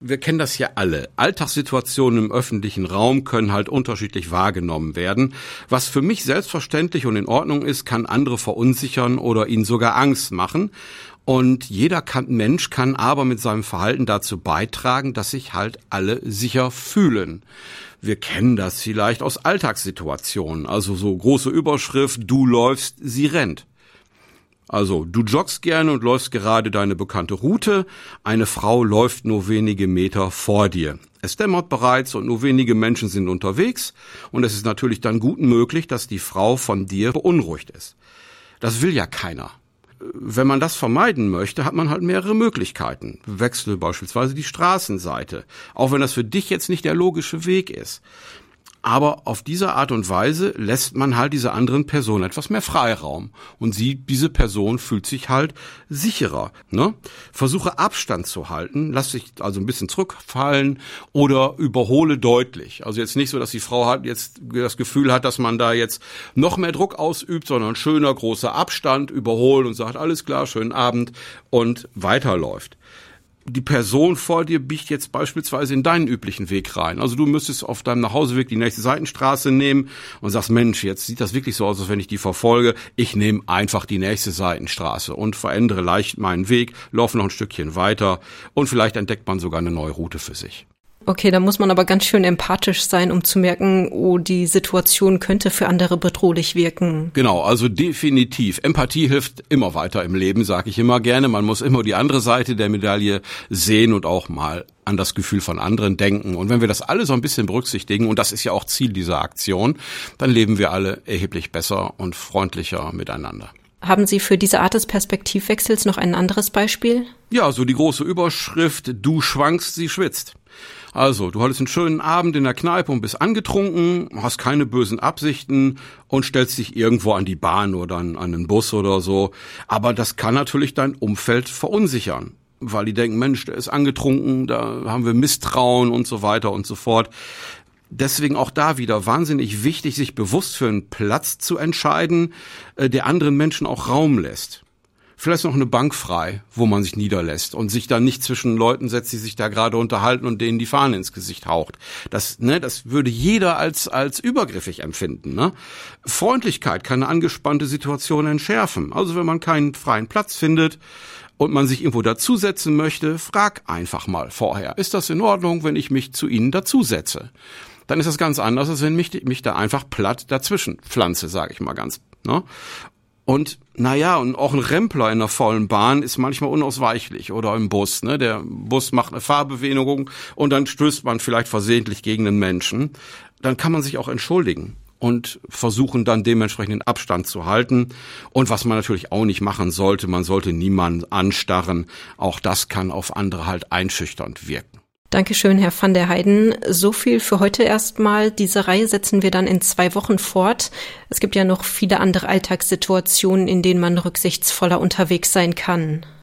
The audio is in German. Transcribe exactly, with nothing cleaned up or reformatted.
wir kennen das ja alle. Alltagssituationen im öffentlichen Raum können halt unterschiedlich wahrgenommen werden. Was für mich selbstverständlich und in Ordnung ist, kann andere verunsichern oder ihnen sogar Angst machen. Und jeder kann, Mensch kann aber mit seinem Verhalten dazu beitragen, dass sich halt alle sicher fühlen. Wir kennen das vielleicht aus Alltagssituationen, also so große Überschrift, du läufst, sie rennt. Also, du joggst gerne und läufst gerade deine bekannte Route, eine Frau läuft nur wenige Meter vor dir. Es dämmert bereits und nur wenige Menschen sind unterwegs und es ist natürlich dann gut möglich, dass die Frau von dir beunruhigt ist. Das will ja keiner. Wenn man das vermeiden möchte, hat man halt mehrere Möglichkeiten. Wechsle beispielsweise die Straßenseite, auch wenn das für dich jetzt nicht der logische Weg ist. Aber auf diese Art und Weise lässt man halt dieser anderen Person etwas mehr Freiraum. Und sie, diese Person fühlt sich halt sicherer. Ne? Versuche Abstand zu halten, lass dich also ein bisschen zurückfallen oder überhole deutlich. Also jetzt nicht so, dass die Frau halt jetzt das Gefühl hat, dass man da jetzt noch mehr Druck ausübt, sondern schöner, großer Abstand, überholen und sagt, alles klar, schönen Abend und weiterläuft. Die Person vor dir biegt jetzt beispielsweise in deinen üblichen Weg rein. Also du müsstest auf deinem Nachhauseweg die nächste Seitenstraße nehmen und sagst, Mensch, jetzt sieht das wirklich so aus, als wenn ich die verfolge. Ich nehme einfach die nächste Seitenstraße und verändere leicht meinen Weg, laufe noch ein Stückchen weiter und vielleicht entdeckt man sogar eine neue Route für sich. Okay, da muss man aber ganz schön empathisch sein, um zu merken, oh, die Situation könnte für andere bedrohlich wirken. Genau, also definitiv. Empathie hilft immer weiter im Leben, sage ich immer gerne. Man muss immer die andere Seite der Medaille sehen und auch mal an das Gefühl von anderen denken. Und wenn wir das alle so ein bisschen berücksichtigen, und das ist ja auch Ziel dieser Aktion, dann leben wir alle erheblich besser und freundlicher miteinander. Haben Sie für diese Art des Perspektivwechsels noch ein anderes Beispiel? Ja, so die große Überschrift, du schwankst, sie schwitzt. Also, du hattest einen schönen Abend in der Kneipe und bist angetrunken, hast keine bösen Absichten und stellst dich irgendwo an die Bahn oder an, an einen Bus oder so. Aber das kann natürlich dein Umfeld verunsichern, weil die denken, Mensch, der ist angetrunken, da haben wir Misstrauen und so weiter und so fort. Deswegen auch da wieder wahnsinnig wichtig, sich bewusst für einen Platz zu entscheiden, der anderen Menschen auch Raum lässt. Vielleicht noch eine Bank frei, wo man sich niederlässt und sich dann nicht zwischen Leuten setzt, die sich da gerade unterhalten und denen die Fahne ins Gesicht haucht. Das, ne, das würde jeder als als übergriffig empfinden. Ne? Freundlichkeit kann eine angespannte Situation entschärfen. Also wenn man keinen freien Platz findet und man sich irgendwo dazusetzen möchte, frag einfach mal vorher, ist das in Ordnung, wenn ich mich zu Ihnen dazusetze? Dann ist das ganz anders, als wenn mich, mich da einfach platt dazwischen pflanze, sage ich mal ganz. Ne? Und naja, und auch ein Rempler in der vollen Bahn ist manchmal unausweichlich oder im Bus. Ne? Der Bus macht eine Fahrbewegung und dann stößt man vielleicht versehentlich gegen einen Menschen. Dann kann man sich auch entschuldigen und versuchen dann dementsprechend den Abstand zu halten. Und was man natürlich auch nicht machen sollte, man sollte niemanden anstarren. Auch das kann auf andere halt einschüchternd wirken. Dankeschön, Herr van der Heijden. So viel für heute erstmal. Diese Reihe setzen wir dann in zwei Wochen fort. Es gibt ja noch viele andere Alltagssituationen, in denen man rücksichtsvoller unterwegs sein kann.